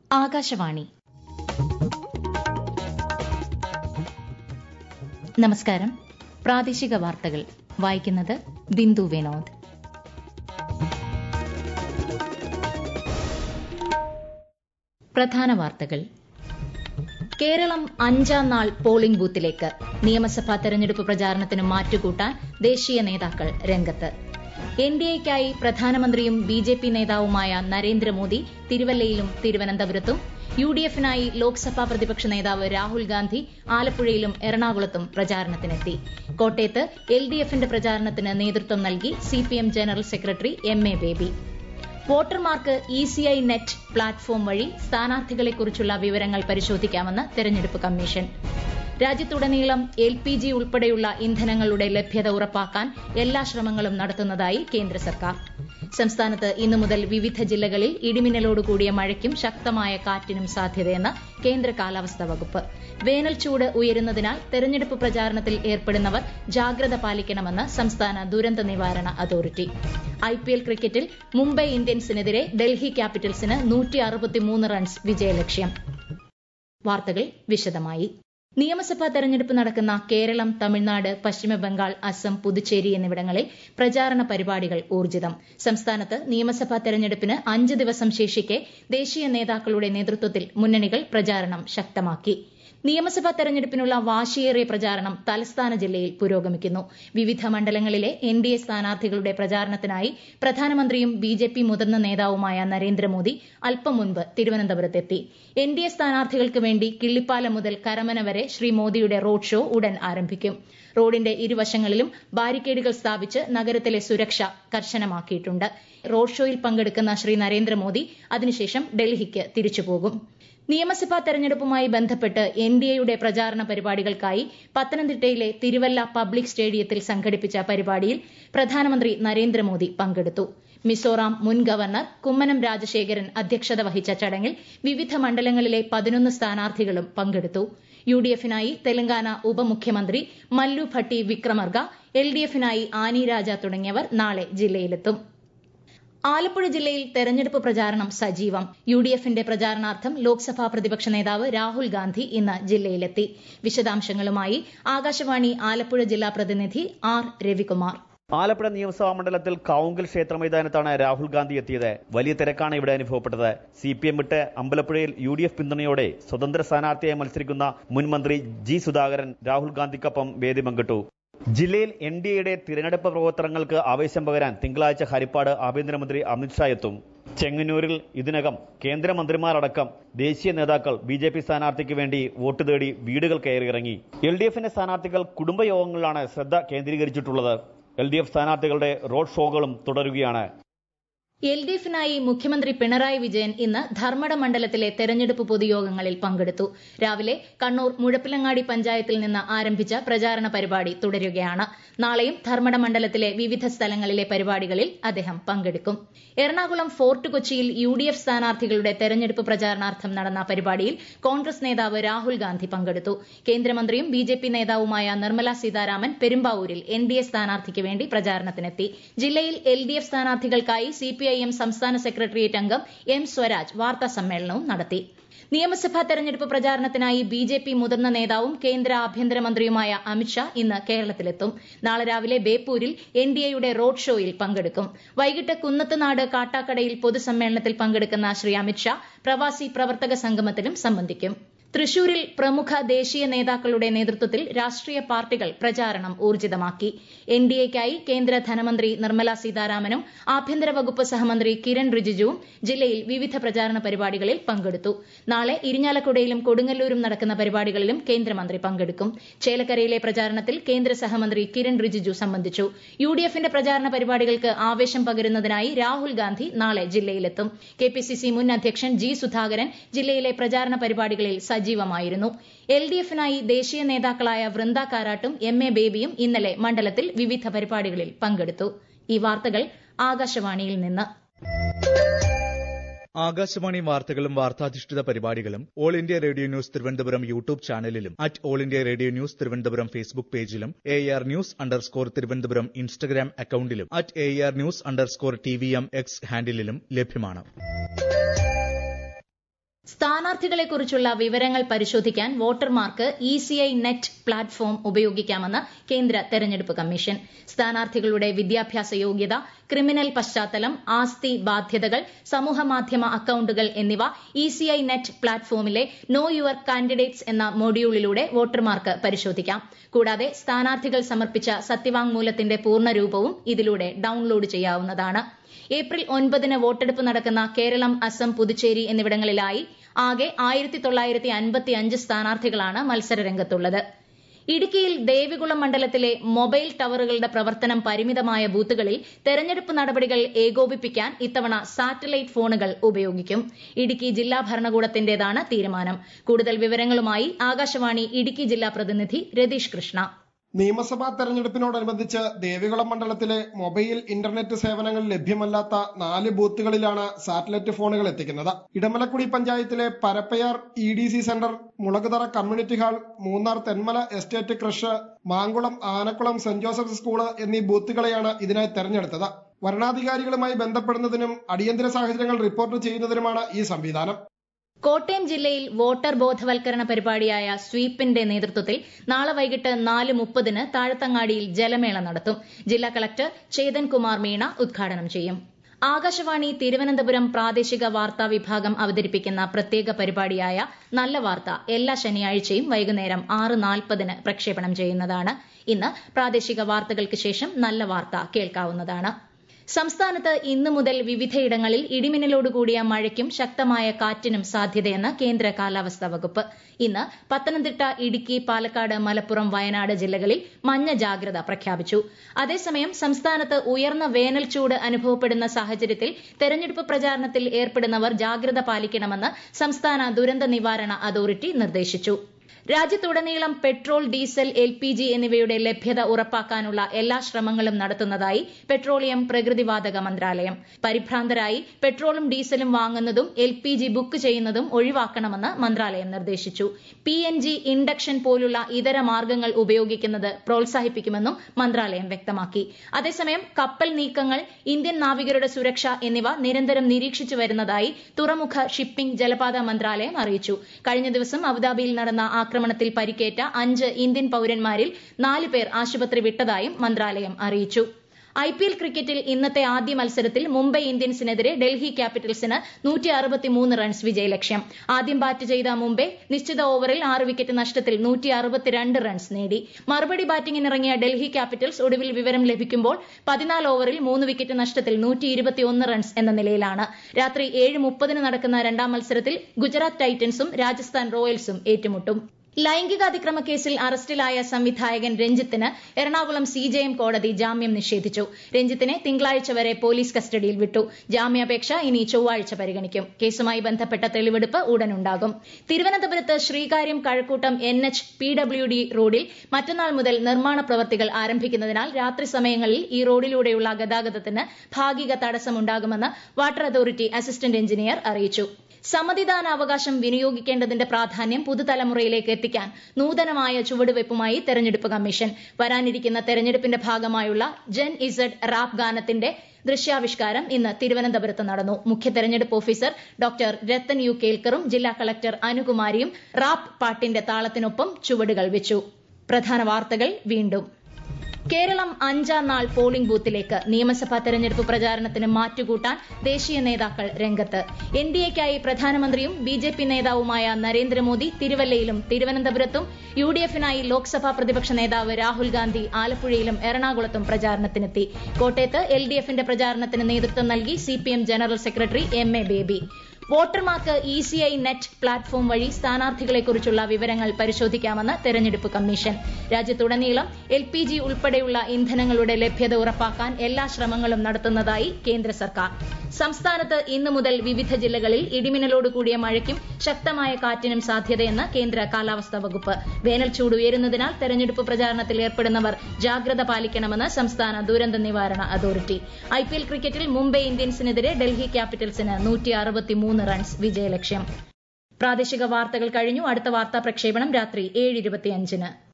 ആകാശവാണി. നമസ്കാരം. പ്രാദേശിക വാർത്തകൾ വായിക്കുന്നത് ബിന്ദു വിനോദ്. പ്രധാന വാർത്തകൾ. കേരളം 5ാം നാൾ പോളിംഗ് ബൂത്തിലേക്ക്. നിയമസഭാ തെരഞ്ഞെടുപ്പ് പ്രചാരണത്തിന് മാറ്റുകൂട്ടാൻ ദേശീയ നേതാക്കൾ രംഗത്ത്. എൻഡിഎയ്ക്കായി പ്രധാനമന്ത്രിയും ബിജെപി നേതാവുമായ നരേന്ദ്രമോദി തിരുവല്ലയിലും തിരുവനന്തപുരത്തും, യുഡിഎഫിനായി ലോക്സഭാ പ്രതിപക്ഷ നേതാവ് രാഹുൽ ഗാന്ധി ആലപ്പുഴയിലും എറണാകുളത്തും പ്രചാരണത്തിനെത്തി. കോട്ടയത്ത് എൽഡിഎഫിന്റെ പ്രചാരണത്തിന് നേതൃത്വം നൽകി CPM general secretary M A. Baby. വോട്ടർമാർക്ക് ഇസിഐ നെറ്റ് പ്ലാറ്റ്ഫോം വഴി സ്ഥാനാർത്ഥികളെക്കുറിച്ചുള്ള വിവരങ്ങൾ പരിശോധിക്കാമെന്ന് തെരഞ്ഞെടുപ്പ് കമ്മീഷൻ. രാജ്യത്തുടനീളം LPG ഉൾപ്പെടെയുള്ള ഇന്ധനങ്ങളുടെ ലഭ്യത ഉറപ്പാക്കാൻ എല്ലാ ശ്രമങ്ങളും നടത്തുന്നതായി കേന്ദ്ര സർക്കാർ. സംസ്ഥാനത്ത് ഇന്നു മുതൽ വിവിധ ജില്ലകളിൽ ഇടിമിന്നലോടുകൂടിയ മഴയ്ക്കും ശക്തമായ കാറ്റിനും സാധ്യതയെന്ന് കേന്ദ്ര കാലാവസ്ഥാ വകുപ്പ്. വേനൽ ചൂട് ഉയരുന്നതിനാൽ തെരഞ്ഞെടുപ്പ് പ്രചാരണത്തിൽ ഏർപ്പെടുന്നവർ ജാഗ്രത പാലിക്കണമെന്ന് സംസ്ഥാന ദുരന്ത നിവാരണ അതോറിറ്റി. IPL ക്രിക്കറ്റിൽ മുംബൈ ഇന്ത്യൻസിനെതിരെ ഡൽഹി ക്യാപിറ്റൽസിന് 163 റൺസ് വിജയലക്ഷ്യം. വാർത്തകൾ വിശദമായി. നിയമസഭാ തെരഞ്ഞെടുപ്പ് നടക്കുന്ന കേരളം, തമിഴ്നാട്, പശ്ചിമബംഗാൾ, അസം, പുതുച്ചേരി എന്നിവിടങ്ങളിൽ പ്രചാരണ പരിപാടികൾ ഊർജിതം. സംസ്ഥാനത്ത് നിയമസഭാ തെരഞ്ഞെടുപ്പിന് 5 ദിവസം ശേഷിക്കെ ദേശീയ നേതാക്കളുടെ നേതൃത്വത്തിൽ മുന്നണികൾ പ്രചാരണം ശക്തമാക്കി. നിയമസഭാ തെരഞ്ഞെടുപ്പിനുള്ള വാശിയേറിയ പ്രചാരണം തലസ്ഥാന ജില്ലയിൽ പുരോഗമിക്കുന്നു. വിവിധ മണ്ഡലങ്ങളിലെ എൻഡിഎ സ്ഥാനാർത്ഥികളുടെ പ്രചാരണത്തിനായി പ്രധാനമന്ത്രിയും ബിജെപി മുതിർന്ന നേതാവുമായ നരേന്ദ്രമോദി അല്പം മുൻപ് തിരുവനന്തപുരത്തെത്തി. എൻഡിഎ സ്ഥാനാർത്ഥികൾക്ക് വേണ്ടി കിള്ളിപ്പാലം മുതൽ കരമന വരെ ശ്രീ മോദിയുടെ റോഡ് ഷോ ഉടൻ ആരംഭിക്കും. റോഡിന്റെ ഇരുവശങ്ങളിലും ബാരിക്കേഡുകൾ സ്ഥാപിച്ച് നഗരത്തിലെ സുരക്ഷ കർശനമാക്കിയിട്ടുണ്ട്. റോഡ് ഷോയിൽ പങ്കെടുക്കുന്ന ശ്രീ നരേന്ദ്രമോദി അതിനുശേഷം ഡൽഹിക്ക് തിരിച്ചുപോകും. നിയമസഭാ തെരഞ്ഞെടുപ്പുമായി ബന്ധപ്പെട്ട് എൻഡിഎയുടെ പ്രചാരണ പരിപാടികൾക്കായി പത്തനംതിട്ടയിലെ തിരുവല്ല പബ്ലിക് സ്റ്റേഡിയത്തിൽ സംഘടിപ്പിച്ച പരിപാടിയിൽ പ്രധാനമന്ത്രി നരേന്ദ്രമോദി പങ്കെടുത്തു. മിസോറാം മുൻ ഗവർണർ കുമ്മനം രാജശേഖരൻ അധ്യക്ഷത വഹിച്ച ചടങ്ങിൽ വിവിധ മണ്ഡലങ്ങളിലെ 11 സ്ഥാനാർത്ഥികളും പങ്കെടുത്തു. യുഡിഎഫിനായി തെലങ്കാന ഉപമുഖ്യമന്ത്രി മല്ലു ഭട്ടി വിക്രമർഗ, എൽഡിഎഫിനായി ആനി രാജ തുടങ്ങിയവർ നാളെ ജില്ലയിലെത്തും. ആലപ്പുഴ ജില്ലയിൽ തെരഞ്ഞെടുപ്പ് പ്രചാരണം സജീവം. യുഡിഎഫിന്റെ പ്രചാരണാർത്ഥം ലോക്സഭാ പ്രതിപക്ഷ നേതാവ് രാഹുൽ ഗാന്ധി ഇന്ന് ജില്ലയിലെത്തി. വിശദാംശങ്ങളുമായി ആകാശവാണി ആലപ്പുഴ ജില്ലാ പ്രതിനിധി ആർ രവികുമാർ. ആലപ്പുഴ നിയമസഭാ മണ്ഡലത്തിൽ കാവുങ്കൽ ക്ഷേത്ര മൈതാനത്താണ് രാഹുൽ ഗാന്ധി എത്തിയത്. വലിയ തിരക്കാണ് ഇവിടെ അനുഭവപ്പെട്ടത്. CPM വിട്ട് അമ്പലപ്പുഴയിൽ UDF പിന്തുണയോടെ സ്വതന്ത്ര സ്ഥാനാർത്ഥിയായി മത്സരിക്കുന്ന മുൻ മന്ത്രി G. സുധാകരൻ രാഹുൽ ഗാന്ധിക്കൊപ്പം വേദി പങ്കിട്ടു. ജില്ലയിൽ എൻഡിഎയുടെ തിരഞ്ഞെടുപ്പ് പ്രവർത്തനങ്ങൾക്ക് ആവേശം പകരാൻ തിങ്കളാഴ്ച ഹരിപ്പാട് ആഭ്യന്തരമന്ത്രി അമിത്ഷാ എത്തും. ചെങ്ങന്നൂരിൽ ഇതിനകം കേന്ദ്രമന്ത്രിമാരടക്കം ദേശീയ നേതാക്കൾ BJP സ്ഥാനാർത്ഥിക്ക് വേണ്ടി വോട്ട് തേടി വീടുകൾ കയറിയിറങ്ങി. LDFിന്റെ സ്ഥാനാർത്ഥികൾ കുടുംബയോഗങ്ങളിലാണ് ശ്രദ്ധ കേന്ദ്രീകരിച്ചിട്ടുള്ളത്. LDF സ്ഥാനാർത്ഥികളുടെ റോഡ് ഷോകളും തുടരുകയാണ്. എൽഡിഎഫിനായി മുഖ്യമന്ത്രി പിണറായി വിജയൻ ഇന്ന് ധർമ്മട മണ്ഡലത്തിലെ തെരഞ്ഞെടുപ്പ് പൊതുയോഗങ്ങളിൽ പങ്കെടുത്തു. രാവിലെ കണ്ണൂർ മുഴപ്പിലങ്ങാടി പഞ്ചായത്തിൽ നിന്ന് ആരംഭിച്ച പ്രചാരണ പരിപാടി തുടരുകയാണ്. നാളെയും ധർമ്മട മണ്ഡലത്തിലെ വിവിധ സ്ഥലങ്ങളിലെ പരിപാടികളിൽ അദ്ദേഹം പങ്കെടുക്കും. എറണാകുളം ഫോർട്ട് കൊച്ചിയിൽ UDF സ്ഥാനാർത്ഥികളുടെ തെരഞ്ഞെടുപ്പ് പ്രചാരണാർത്ഥം നടന്ന പരിപാടിയിൽ കോൺഗ്രസ് നേതാവ് രാഹുൽ ഗാന്ധി പങ്കെടുത്തു. കേന്ദ്രമന്ത്രിയും BJP നേതാവുമായ നിർമ്മല സീതാരാമൻ പെരുമ്പാവൂരിൽ എൻഡിഎ സ്ഥാനാർത്ഥിക്ക് വേണ്ടി പ്രചാരണത്തിനെത്തി. ജില്ലയിൽ LDF സ്ഥാനാർത്ഥികൾക്കായി CPIM സംസ്ഥാന സെക്രട്ടേറിയറ്റ് അംഗം M. സ്വരാജ് വാർത്താ സമ്മേളനവും നടത്തി. നിയമസഭാ തെരഞ്ഞെടുപ്പ് പ്രചാരണത്തിനായി BJP മുതിർന്ന നേതാവും കേന്ദ്ര ആഭ്യന്തരമന്ത്രിയുമായ അമിത്ഷാ ഇന്ന് കേരളത്തിലെത്തും. നാളെ രാവിലെ ബേപ്പൂരിൽ എൻഡിഎയുടെ റോഡ് ഷോയിൽ പങ്കെടുക്കും. വൈകിട്ട് കുന്നത്തുനാട് കാട്ടാക്കടയിൽ പൊതുസമ്മേളനത്തിൽ പങ്കെടുക്കുന്ന ശ്രീ അമിത്ഷാ പ്രവാസി പ്രവർത്തക സംഗമത്തിലും സംബന്ധിക്കും. തൃശൂരിൽ പ്രമുഖ ദേശീയ നേതാക്കളുടെ നേതൃത്വത്തിൽ രാഷ്ട്രീയ പാർട്ടികൾ പ്രചാരണം ഊർജിതമാക്കി. എൻഡിഎയ്ക്കായി കേന്ദ്ര ധനമന്ത്രി നിർമ്മല സീതാരാമനും ആഭ്യന്തര വകുപ്പ് സഹമന്ത്രി കിരൺ റിജിജുവും ജില്ലയിൽ വിവിധ പ്രചാരണ പരിപാടികളിൽ പങ്കെടുത്തു. നാളെ ഇരിഞ്ഞാലക്കുടയിലും കൊടുങ്ങല്ലൂരും നടക്കുന്ന പരിപാടികളിലും കേന്ദ്രമന്ത്രി പങ്കെടുക്കും. ചേലക്കരയിലെ പ്രചാരണത്തിൽ കേന്ദ്ര സഹമന്ത്രി കിരൺ റിജിജു സംബന്ധിച്ചു. യുഡിഎഫിന്റെ പ്രചാരണ പരിപാടികൾക്ക് ആവേശം പകരുന്നതിനായി രാഹുൽ ഗാന്ധി നാളെ ജില്ലയിലെത്തും. KPCC മുൻ അധ്യക്ഷൻ G. സുധാകരൻ ജില്ലയിലെ പ്രചാരണ പരിപാടികളിൽ സജീവമായിരുന്നു. LDFിനായി ദേശീയ നേതാക്കളായ വൃന്ദ കാരാട്ടും M.A. ബേബിയും ഇന്നലെ മണ്ഡലത്തിൽ വിവിധ പരിപാടികളിൽ പങ്കെടുത്തു. ഈ വാർത്തകൾ ആകാശവാണിയിൽ നിന്ന്. ആകാശവാണി വാർത്തകളും വാർത്താധിഷ്ഠിത പരിപാടികളും all India radio news Thiruvananthapuram YouTube ചാനലിലും all India radio news Thiruvananthapuram Facebook പേജിലും AR News_ തിരുവനന്തപുരം ഇൻസ്റ്റഗ്രാം അക്കൌണ്ടിലും AR News_TVM X ഹാൻഡിലും ലഭ്യമാണ്. സ്ഥാനാർത്ഥികളെക്കുറിച്ചുള്ള വിവരങ്ങൾ പരിശോധിക്കാൻ വോട്ടർമാർക്ക് ECI നെറ്റ് പ്ലാറ്റ്ഫോം ഉപയോഗിക്കാമെന്ന് കേന്ദ്ര തെരഞ്ഞെടുപ്പ് കമ്മീഷൻ. സ്ഥാനാർത്ഥികളുടെ വിദ്യാഭ്യാസ യോഗ്യത, ക്രിമിനൽ പശ്ചാത്തലം, ആസ്തി ബാധ്യതകൾ, സമൂഹമാധ്യമ അക്കൌണ്ടുകൾ എന്നിവ ECI നെറ്റ് പ്ലാറ്റ്ഫോമിലെ നോ യുവർ കാൻഡിഡേറ്റ്സ് എന്ന മൊഡ്യൂളിലൂടെ വോട്ടർമാർക്ക് പരിശോധിക്കാം. കൂടാതെ സ്ഥാനാർത്ഥികൾ സമർപ്പിച്ച സത്യവാങ്മൂലത്തിന്റെ പൂർണ്ണരൂപവും ഇതിലൂടെ ഡൌൺലോഡ് ചെയ്യാവുന്നതാണ്. ഏപ്രിൽ 9 വോട്ടെടുപ്പ് നടക്കുന്ന കേരളം, അസം, പുതുച്ചേരി എന്നിവിടങ്ങളിലായി ആകെ 1955 സ്ഥാനാർത്ഥികളാണ് മത്സരരംഗത്തുള്ളത്. ഇടുക്കിയിൽ ദേവികുളം മണ്ഡലത്തിലെ മൊബൈൽ ടവറുകളുടെ പ്രവർത്തനം പരിമിതമായ ബൂത്തുകളിൽ തെരഞ്ഞെടുപ്പ് നടപടികൾ ഏകോപിപ്പിക്കാൻ ഇത്തവണ സാറ്റലൈറ്റ് ഫോണുകൾ ഉപയോഗിക്കും. ഇടുക്കി ജില്ലാ ഭരണകൂടത്തിന്റേതാണ് തീരുമാനം. കൂടുതൽ വിവരങ്ങളുമായി ആകാശവാണി ഇടുക്കി ജില്ലാ പ്രതിനിധി രതീഷ് കൃഷ്ണ. നിയമസഭാ തെരഞ്ഞെടുപ്പിനോടനുബന്ധിച്ച് ദേവികുളം മണ്ഡലത്തിലെ മൊബൈൽ ഇന്റർനെറ്റ് സേവനങ്ങൾ ലഭ്യമല്ലാത്ത 4 ബൂത്തുകളിലാണ് സാറ്റലൈറ്റ് ഫോണുകൾ എത്തിക്കുന്നത്. ഇടമലക്കുടി പഞ്ചായത്തിലെ Parappayar EDC centre, Mulakuthara community hall, Munnar Thenmala estate creche, Mankulam Anakkulam saint Joseph school എന്നീ ബൂത്തുകളെയാണ് ഇതിനായി തെരഞ്ഞെടുത്തത്. വരണാധികാരികളുമായി ബന്ധപ്പെടുന്നതിനും അടിയന്തര സാഹചര്യങ്ങൾ റിപ്പോർട്ട് ചെയ്യുന്നതിനുമാണ് ഈ സംവിധാനം. കോട്ടയം ജില്ലയിൽ വോട്ടർ ബോധവൽക്കരണ പരിപാടിയായ സ്വീപ്പിന്റെ നേതൃത്വത്തിൽ നാളെ വൈകിട്ട് 4:30 താഴത്തങ്ങാടിയിൽ ജലമേള നടത്തും. ജില്ലാ കളക്ടർ ചേതൻ കുമാർ മീണ ഉദ്ഘാടനം ചെയ്യും. ആകാശവാണി തിരുവനന്തപുരം പ്രാദേശിക വാർത്താ വിഭാഗം അവതരിപ്പിക്കുന്ന പ്രത്യേക പരിപാടിയായ നല്ല വാർത്ത എല്ലാ ശനിയാഴ്ചയും വൈകുന്നേരം 6:40 പ്രക്ഷേപണം ചെയ്യുന്നതാണ്. ഇന്ന് പ്രാദേശിക വാർത്തകൾക്ക് ശേഷം നല്ല വാർത്ത കേൾക്കാവുന്നതാണ്. സംസ്ഥാനത്ത് ഇന്നു മുതൽ വിവിധയിടങ്ങളിൽ ഇടിമിന്നലോടുകൂടിയ മഴയ്ക്കും ശക്തമായ കാറ്റിനും സാധ്യതയെന്ന് കേന്ദ്ര കാലാവസ്ഥാ വകുപ്പ്. ഇന്ന് പത്തനംതിട്ട, ഇടുക്കി, പാലക്കാട്, മലപ്പുറം, വയനാട് ജില്ലകളിൽ മഞ്ഞ ജാഗ്രത പ്രഖ്യാപിച്ചു. അതേസമയം സംസ്ഥാനത്ത് ഉയർന്ന വേനൽ ചൂട് അനുഭവപ്പെടുന്ന സാഹചര്യത്തിൽ തെരഞ്ഞെടുപ്പ് പ്രചാരണത്തിൽ ഏർപ്പെടുന്നവർ ജാഗ്രത പാലിക്കണമെന്ന് സംസ്ഥാന ദുരന്ത നിവാരണ അതോറിറ്റി നിർദ്ദേശിച്ചു. രാജ്യത്തുടനീളം പെട്രോൾ, ഡീസൽ, LPG എന്നിവയുടെ ലഭ്യത ഉറപ്പാക്കാനുള്ള എല്ലാ ശ്രമങ്ങളും നടത്തുന്നതായി പെട്രോളിയം പ്രകൃതിവാതക മന്ത്രാലയം. പരിഭ്രാന്തരായി പെട്രോളും ഡീസലും വാങ്ങുന്നതും LPG ബുക്ക് ചെയ്യുന്നതും ഒഴിവാക്കണമെന്ന് മന്ത്രാലയം നിർദ്ദേശിച്ചു. PNG, ഇൻഡക്ഷൻ പോലുള്ള ഇതര മാർഗ്ഗങ്ങൾ ഉപയോഗിക്കുന്നത് പ്രോത്സാഹിപ്പിക്കുമെന്നും മന്ത്രാലയം വ്യക്തമാക്കി. അതേസമയം കപ്പൽ നീക്കങ്ങൾ, ഇന്ത്യൻ നാവികരുടെ സുരക്ഷ എന്നിവ നിരന്തരം നിരീക്ഷിച്ചു വരുന്നതായി തുറമുഖ, ഷിപ്പിംഗ്, ജലപാത മന്ത്രാലയം അറിയിച്ചു. കഴിഞ്ഞ ദിവസം അബുദാബിയിൽ നടന്ന ആക്രമണത്തിൽ പരിക്കേറ്റ 5 ഇന്ത്യൻ പൌരന്മാരിൽ 4 പേർ ആശുപത്രി വിട്ടതായും മന്ത്രാലയം അറിയിച്ചു. IPL ക്രിക്കറ്റിൽ ഇന്നത്തെ ആദ്യ മത്സരത്തിൽ മുംബൈ ഇന്ത്യൻസിനെതിരെ ഡൽഹി ക്യാപിറ്റൽസിന് 163 റൺസ് വിജയലക്ഷ്യം. ആദ്യം ബാറ്റ് ചെയ്ത മുംബൈ നിശ്ചിത ഓവറിൽ 6 വിക്കറ്റ് നഷ്ടത്തിൽ 162 റൺസ് നേടി. മറുപടി ബാറ്റിംഗിനിറങ്ങിയ ഡൽഹി ക്യാപിറ്റൽസ് ഒടുവിൽ വിവരം ലഭിക്കുമ്പോൾ 14 ഓവറിൽ 3 വിക്കറ്റ് നഷ്ടത്തിൽ 121 റൺസ് എന്ന നിലയിലാണ്. രാത്രി 7:30 നടക്കുന്ന രണ്ടാം മത്സരത്തിൽ ഗുജറാത്ത് ടൈറ്റൻസും രാജസ്ഥാൻ റോയൽസും ഏറ്റുമുട്ടും. ലൈംഗികാതിക്രമ കേസിൽ അറസ്റ്റിലായ സംവിധായകൻ രഞ്ജിത്തിന് എറണാകുളം CJM കോടതി ജാമ്യം നിഷേധിച്ചു. രഞ്ജിത്തിനെ തിങ്കളാഴ്ച വരെ പോലീസ് കസ്റ്റഡിയിൽ വിട്ടു. ജാമ്യാപേക്ഷ ഇനി ചൊവ്വാഴ്ച പരിഗണിക്കും. കേസുമായി ബന്ധപ്പെട്ട തെളിവെടുപ്പ് ഉടനുണ്ടാകും. തിരുവനന്തപുരത്ത് ശ്രീകാര്യം കഴക്കൂട്ടം NH PWD റോഡിൽ മറ്റന്നാൾ മുതൽ നിർമ്മാണ പ്രവൃത്തികൾ ആരംഭിക്കുന്നതിനാൽ രാത്രി സമയങ്ങളിൽ ഈ റോഡിലൂടെയുള്ള ഗതാഗതത്തിന് ഭാഗിക തടസ്സമുണ്ടാകുമെന്ന് വാട്ടർ അതോറിറ്റി അസിസ്റ്റന്റ് എഞ്ചിനീയർ അറിയിച്ചു. സമ്മതിദാനാവകാശം വിനിയോഗിക്കേണ്ടതിന്റെ പ്രാധാന്യം പുതുതലമുറയിലേക്ക് എത്തിക്കാൻ നൂതനമായ ചുവടുവയ്പുമായി തെരഞ്ഞെടുപ്പ് കമ്മീഷൻ. വരാനിരിക്കുന്ന തെരഞ്ഞെടുപ്പിന്റെ ഭാഗമായുള്ള ജൻ ഇസഡ് റാപ്പ് ഗാനത്തിന്റെ ദൃശ്യാവിഷ്കാരം ഇന്ന് തിരുവനന്തപുരത്ത് നടന്നു. മുഖ്യ തെരഞ്ഞെടുപ്പ് ഓഫീസർ ഡോക്ടർ രത്തൻ യു കേൽക്കറും ജില്ലാ കളക്ടർ അനുകുമാരിയും റാപ്പ് പാട്ടിന്റെ താളത്തിനൊപ്പം ചുവടുകൾ വെച്ചു. പ്രധാന വാർത്തകൾ വീണ്ടും. കേരളം 5ാം നാൾ പോളിംഗ് ബൂത്തിലേക്ക്. നിയമസഭാ തെരഞ്ഞെടുപ്പ് പ്രചാരണത്തിന് മാറ്റുകൂട്ടാൻ ദേശീയ നേതാക്കൾ രംഗത്ത്. NDAയ്ക്കായി പ്രധാനമന്ത്രിയും BJP നേതാവുമായ നരേന്ദ്രമോദി തിരുവല്ലയിലും തിരുവനന്തപുരത്തും, UDFനായി ലോക്സഭാ പ്രതിപക്ഷ നേതാവ് രാഹുൽ ഗാന്ധി ആലപ്പുഴയിലും എറണാകുളത്തും പ്രചാരണത്തിനെത്തി. കോട്ടയത്ത് LDFന്റെ പ്രചാരണത്തിന് നേതൃത്വം നൽകി CPM general secretary MA Baby. വോട്ടർമാർക്ക് ECI നെറ്റ് പ്ലാറ്റ്ഫോം വഴി സ്ഥാനാർത്ഥികളെക്കുറിച്ചുള്ള വിവരങ്ങൾ പരിശോധിക്കാമെന്ന് തെരഞ്ഞെടുപ്പ് കമ്മീഷൻ. രാജ്യത്തുടനീളം LPG ഉൾപ്പെടെയുള്ള ഇന്ധനങ്ങളുടെ ലഭ്യത ഉറപ്പാക്കാൻ എല്ലാ ശ്രമങ്ങളും നടത്തുന്നതായി കേന്ദ്ര സർക്കാർ. സംസ്ഥാനത്ത് ഇന്നു മുതൽ വിവിധ ജില്ലകളിൽ ഇടിമിന്നലോടുകൂടിയ മഴയ്ക്കും ശക്തമായ കാറ്റിനും സാധ്യതയെന്ന് കേന്ദ്ര കാലാവസ്ഥാ വകുപ്പ്. വേനൽ ചൂട് ഉയരുന്നതിനാൽ തെരഞ്ഞെടുപ്പ് പ്രചാരണത്തിൽ ഏർപ്പെടുന്നവർ ജാഗ്രത പാലിക്കണമെന്ന് സംസ്ഥാന ദുരന്ത നിവാരണ അതോറിറ്റി. IPL ക്രിക്കറ്റിൽ മുംബൈ ഇന്ത്യൻസിനെതിരെ ഡൽഹി ക്യാപിറ്റൽസിന് 163 റൺസ് വിജയലക്ഷ്യം. പ്രാദേശിക വാർത്തകൾ കഴിഞ്ഞു. അടുത്ത വാർത്താ പ്രക്ഷേപണം രാത്രി 7:25.